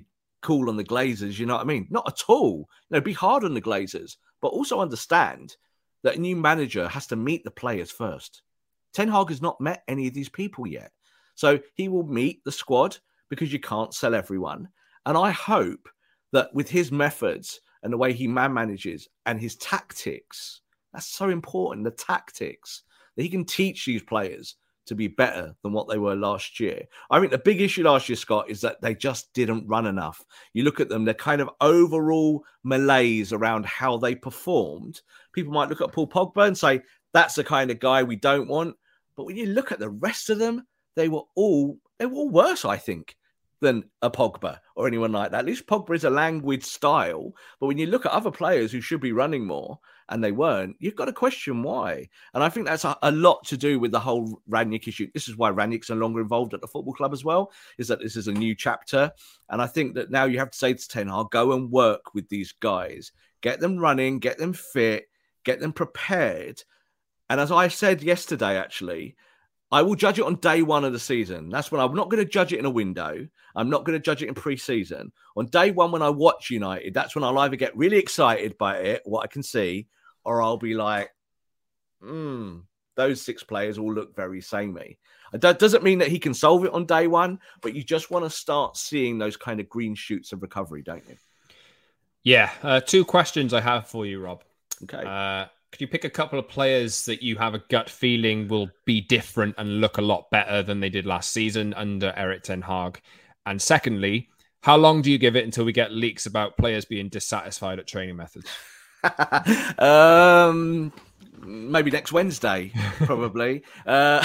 cool on the Glazers, you know what I mean? Not at all. Be hard on the Glazers, but also understand that a new manager has to meet the players first. Ten Hag has not met any of these people yet. So he will meet the squad because you can't sell everyone. And I hope that with his methods and the way he manages and his tactics, that's so important, the tactics, that he can teach these players to be better than what they were last year. I think the big issue last year, Scott, is that they just didn't run enough. You look at them, they're kind of overall malaise around how they performed. People might look at Paul Pogba and say, that's the kind of guy we don't want. But when you look at the rest of them, they were all worse, I think, than a Pogba or anyone like that. At least Pogba is a languid style. But when you look at other players who should be running more and they weren't, you've got to question why. And I think that's a lot to do with the whole Rangnick issue. This is why Rangnick's no longer involved at the football club as well, is that this is a new chapter. And I think that now you have to say to Ten Hag, go and work with these guys. Get them running, get them fit, get them prepared. And as I said yesterday, actually, I will judge it on day one of the season. That's when I'm not going to judge it in a window. I'm not going to judge it in pre-season. On day one, when I watch United, that's when I'll either get really excited by it, what I can see, or I'll be like, those 6 players all look very samey. That doesn't mean that he can solve it on day one, but you just want to start seeing those kind of green shoots of recovery, don't you? Yeah. 2 questions I have for you, Rob. Okay. Could you pick a couple of players that you have a gut feeling will be different and look a lot better than they did last season under Erik ten Hag? And secondly, how long do you give it until we get leaks about players being dissatisfied at training methods? Maybe next Wednesday, probably. No,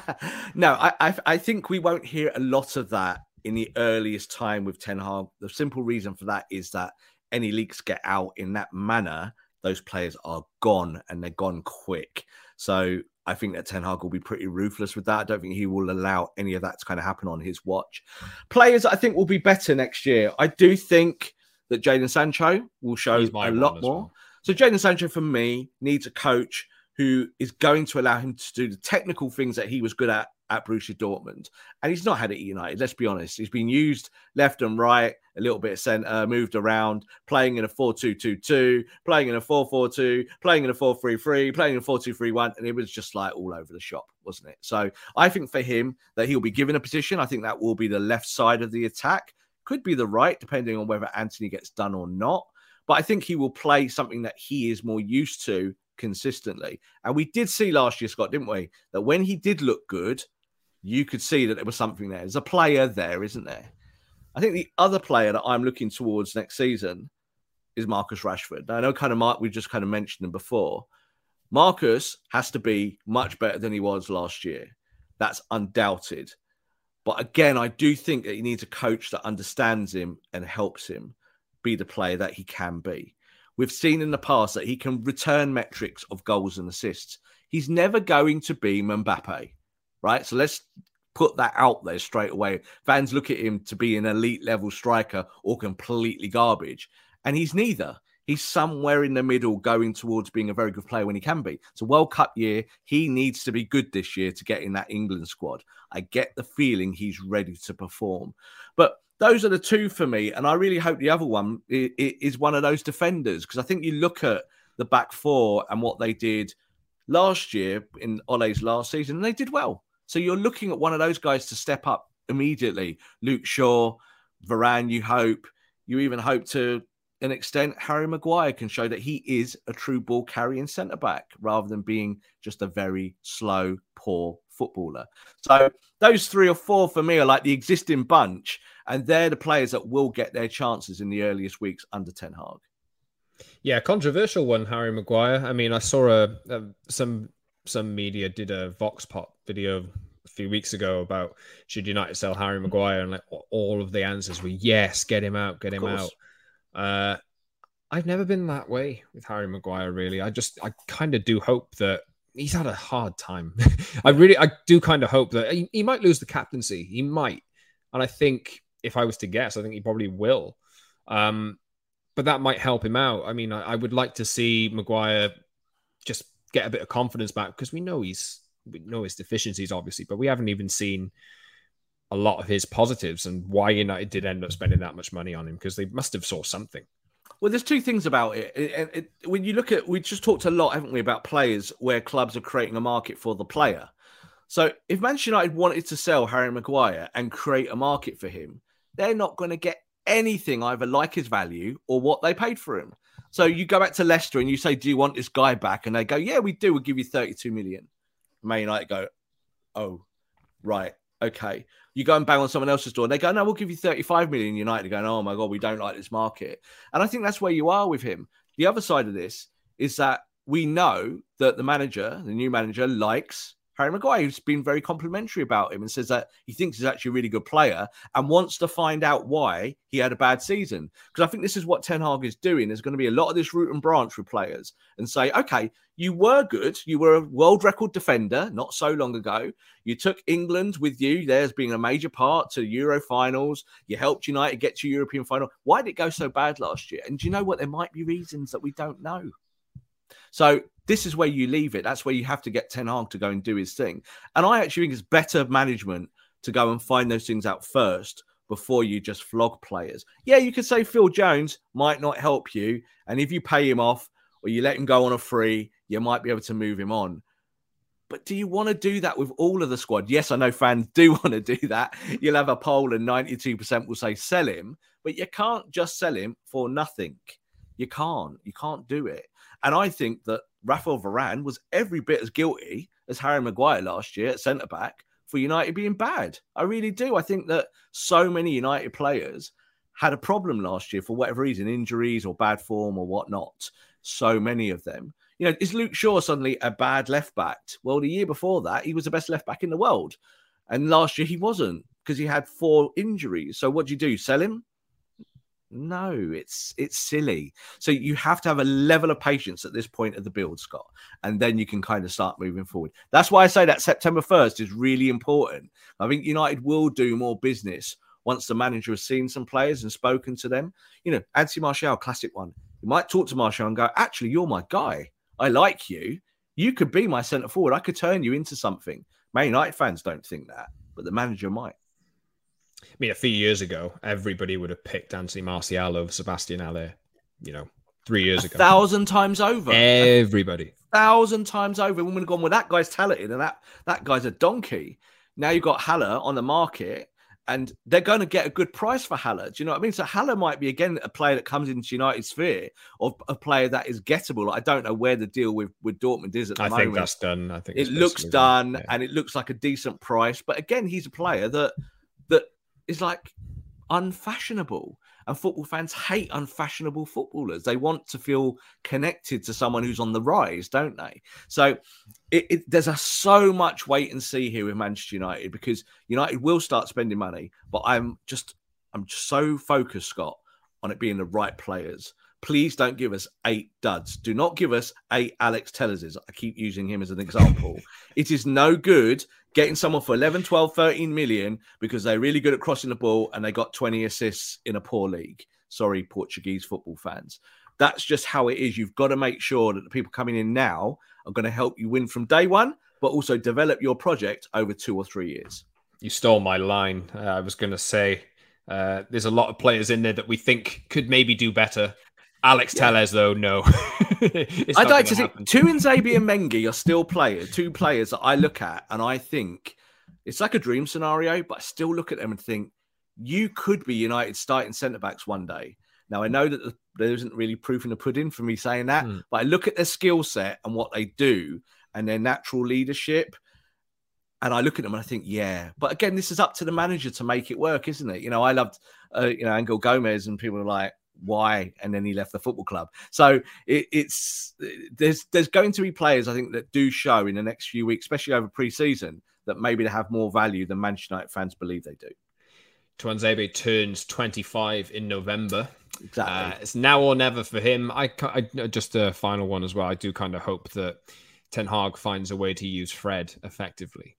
I think we won't hear a lot of that in the earliest time with Ten Hag. The simple reason for that is that any leaks get out in that manner, those players are gone and they're gone quick. So I think that Ten Hag will be pretty ruthless with that. I don't think he will allow any of that to kind of happen on his watch. Players I think will be better next year. I do think that Jadon Sancho will show a lot more. Well. So Jadon Sancho, for me, needs a coach who is going to allow him to do the technical things that he was good at Borussia Dortmund. And he's not had it at United, let's be honest. He's been used left and right, a little bit of centre, moved around, playing in a 4-2-2-2, playing in a 4-4-2, playing in a 4-3-3, playing in a 4-2-3-1, and it was just like all over the shop, wasn't it? So I think for him that he'll be given a position. I think that will be the left side of the attack. Could be the right, depending on whether Antony gets done or not. But I think he will play something that he is more used to consistently. And we did see last year, Scott, didn't we? That when he did look good, you could see that there was something there. There's a player there, isn't there? I think the other player that I'm looking towards next season is Marcus Rashford. Now, I know we just kind of mentioned him before. Marcus has to be much better than he was last year. That's undoubted. But again, I do think that he needs a coach that understands him and helps him be the player that he can be. We've seen in the past that he can return metrics of goals and assists. He's never going to be Mbappe, right? So let's put that out there straight away. Fans look at him to be an elite level striker or completely garbage. And he's neither. He's somewhere in the middle going towards being a very good player when he can be. It's a World Cup year. He needs to be good this year to get in that England squad. I get the feeling he's ready to perform. But those are the 2 for me. And I really hope the other one is one of those defenders. Because I think you look at the back 4 and what they did last year in Ole's last season, and they did well. So you're looking at one of those guys to step up immediately. Luke Shaw, Varane, you hope. You even hope to an extent Harry Maguire can show that he is a true ball carrying centre-back rather than being just a very slow, poor footballer. So those 3 or 4 for me are like the existing bunch, and they're the players that will get their chances in the earliest weeks under Ten Hag. Yeah, controversial one, Harry Maguire. I mean, I saw some media did a Vox Pop video a few weeks ago about should United sell Harry Maguire, and like all of the answers were yes, get him out. I've never been that way with Harry Maguire, really. I kind of do hope that he's had a hard time. I do kind of hope that he might lose the captaincy. He might. And I think if I was to guess, I think he probably will. But that might help him out. I mean, I would like to see Maguire just get a bit of confidence back because we know his deficiencies, obviously, but we haven't even seen a lot of his positives and why United did end up spending that much money on him, because they must have saw something. Well, there's two things about it. When you look at, we just talked a lot, haven't we, about players where clubs are creating a market for the player. So if Manchester United wanted to sell Harry Maguire and create a market for him, they're not going to get anything either like his value or what they paid for him. So you go back to Leicester and you say, do you want this guy back? And they go, yeah, we do. We'll give you 32 million. Man United go, oh, right. Okay. You go and bang on someone else's door. And they go, no, we'll give you 35 million. United going, oh my God, we don't like this market. And I think that's where you are with him. The other side of this is that we know that the new manager, likes Harry Maguire, who's been very complimentary about him and says that he thinks he's actually a really good player and wants to find out why he had a bad season. Because I think this is what Ten Hag is doing. There's going to be a lot of this root and branch with players and say, okay, you were good. You were a world record defender not so long ago. You took England with you there as being a major part to Euro finals. You helped United get to European final. Why did it go so bad last year? And do you know what? There might be reasons that we don't know. So this is where you leave it. That's where you have to get Ten Hag to go and do his thing. And I actually think it's better management to go and find those things out first before you just flog players. Yeah, you could say Phil Jones might not help you. And if you pay him off or you let him go on a free, you might be able to move him on. But do you want to do that with all of the squad? Yes, I know fans do want to do that. You'll have a poll and 92% will say sell him. But you can't just sell him for nothing. You can't. You can't do it. And I think that Raphael Varane was every bit as guilty as Harry Maguire last year at centre-back for United being bad. I really do. I think that so many United players had a problem last year for whatever reason, injuries or bad form or whatnot. So many of them. You know, is Luke Shaw suddenly a bad left-back? Well, the year before that, he was the best left-back in the world. And last year he wasn't because he had 4 injuries. So what do you do? Sell him? No, it's silly. So you have to have a level of patience at this point of the build, Scott, and then you can kind of start moving forward. That's why I say that September 1st is really important. I think United will do more business once the manager has seen some players and spoken to them. You know, Anthony Martial, classic one. You might talk to Martial and go, actually, you're my guy. I like you. You could be my centre forward. I could turn you into something. Man United fans don't think that, but the manager might. I mean, a few years ago, everybody would have picked Anthony Martial over Sebastian Haller, 3 years ago. 1,000 times over. Everybody. 1,000 times over. We would have gone, well, that guy's talented and that guy's a donkey. Now you've got Haller on the market and they're going to get a good price for Haller. Do you know what I mean? So Haller might be, again, a player that comes into United's sphere or a player that is gettable. I don't know where the deal with Dortmund is at the moment. I think that's done. I think it looks done and it looks like a decent price. But again, he's a player that is like unfashionable, and football fans hate unfashionable footballers. They want to feel connected to someone who's on the rise, don't they? So there's so much wait and see here with Manchester United because United will start spending money, but I'm just so focused, Scott, on it being the right players. Please don't give us 8 duds. Do not give us 8 Alex Telleses. I keep using him as an example. It is no good getting someone for 11, 12, 13 million because they're really good at crossing the ball and they got 20 assists in a poor league. Sorry, Portuguese football fans. That's just how it is. You've got to make sure that the people coming in now are going to help you win from day one, but also develop your project over 2 or 3 years. You stole my line. I was going to say there's a lot of players in there that we think could maybe do better. Alex Telles, though, no. I'd like to think Tuanzebe and Mengi are still two players that I look at and I think it's like a dream scenario, but I still look at them and think you could be United starting centre-backs one day. Now, I know that there isn't really proof in the pudding for me saying that, but I look at their skill set and what they do and their natural leadership, and I look at them and I think, yeah. But again, this is up to the manager to make it work, isn't it? I loved, Angel Gomez, and people are like, why? And then he left the football club. So there's going to be players, I think, that do show in the next few weeks, especially over pre-season, that maybe they have more value than Manchester United fans believe they do. Tuanzebe turns 25 in November. Exactly. It's now or never for him. I just a final one as well. I do kind of hope that Ten Hag finds a way to use Fred effectively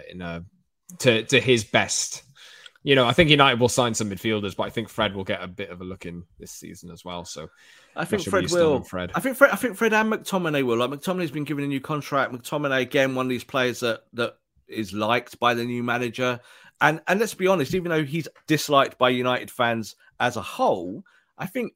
to his best. I think United will sign some midfielders, but I think Fred will get a bit of a look in this season as well. So I think Fred will. I think Fred and McTominay will. Like, McTominay's been given a new contract. McTominay, again, one of these players that is liked by the new manager. And let's be honest, even though he's disliked by United fans as a whole, I think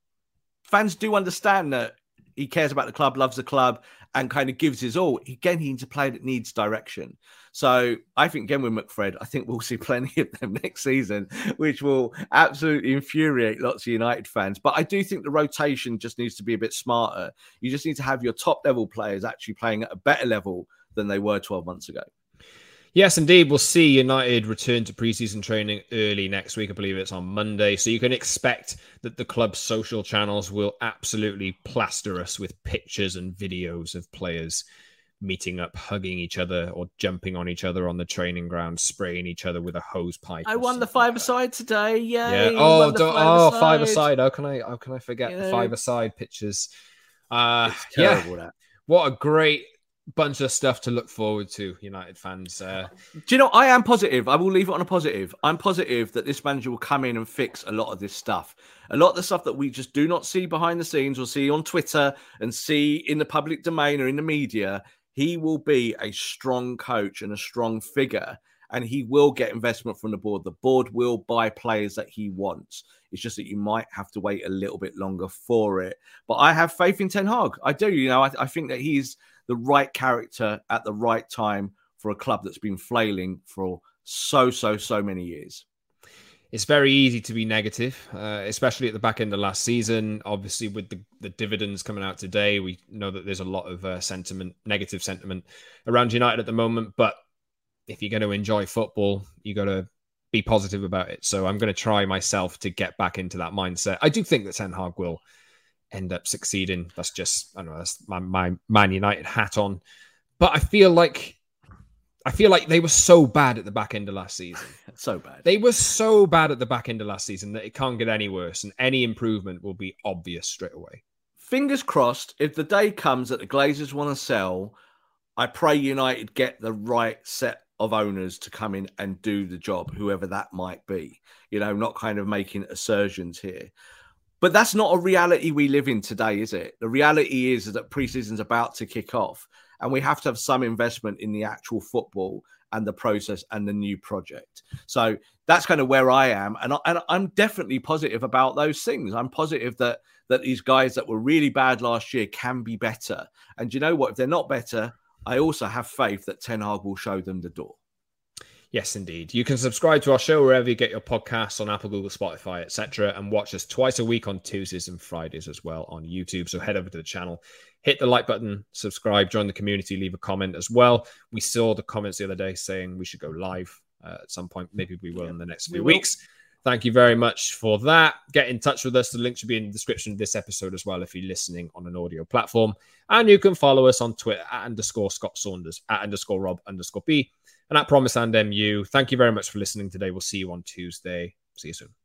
fans do understand that he cares about the club, loves the club, and kind of gives his all. Again, he needs a player that needs direction. So I think, again, with McFred, I think we'll see plenty of them next season, which will absolutely infuriate lots of United fans. But I do think the rotation just needs to be a bit smarter. You just need to have your top-level players actually playing at a better level than they were 12 months ago. Yes, indeed. We'll see United return to preseason training early next week. I believe it's on Monday. So you can expect that the club's social channels will absolutely plaster us with pictures and videos of players meeting up, hugging each other or jumping on each other on the training ground, spraying each other with a hose pipe. I won the five-a-side today. Yay. Yeah. Oh, five-a-side. How can I forget the five-a-side pictures? It's terrible, that. What a great bunch of stuff to look forward to, United fans. Do you know, I am positive. I will leave it on a positive. I'm positive that this manager will come in and fix a lot of this stuff. A lot of the stuff that we just do not see behind the scenes or see on Twitter and see in the public domain or in the media. He will be a strong coach and a strong figure, and he will get investment from the board. The board will buy players that he wants. It's just that you might have to wait a little bit longer for it. But I have faith in Ten Hag. I do. You know, I think that he's the right character at the right time for a club that's been flailing for so many years. It's very easy to be negative, especially at the back end of last season. Obviously, with the dividends coming out today, we know that there's a lot of negative sentiment around United at the moment. But if you're going to enjoy football, you got to be positive about it. So I'm going to try myself to get back into that mindset. I do think that Ten Hag will end up succeeding. That's just, I don't know, that's my Man United hat on. But I feel like they were so bad at the back end of last season. So bad. They were so bad at the back end of last season that it can't get any worse, and any improvement will be obvious straight away. Fingers crossed, if the day comes that the Glazers want to sell, I pray United get the right set of owners to come in and do the job, whoever that might be. You know, not kind of making assertions here. But that's not a reality we live in today, is it? The reality is that preseason's about to kick off, and we have to have some investment in the actual football and the process and the new project. So that's kind of where I am. And I'm definitely positive about those things. I'm positive that these guys that were really bad last year can be better. And you know what? If they're not better, I also have faith that Ten Hag will show them the door. Yes, indeed. You can subscribe to our show wherever you get your podcasts, on Apple, Google, Spotify, etc., and watch us twice a week on Tuesdays and Fridays as well on YouTube. So head over to the channel, hit the like button, subscribe, join the community, leave a comment as well. We saw the comments the other day saying we should go live at some point. Maybe we will in the next few weeks. Thank you very much for that. Get in touch with us. The link should be in the description of this episode as well if you're listening on an audio platform. And you can follow us on Twitter @_Scott Saunders, @_Rob_B, and @Promise and MU. Thank you very much for listening today. We'll see you on Tuesday. See you soon.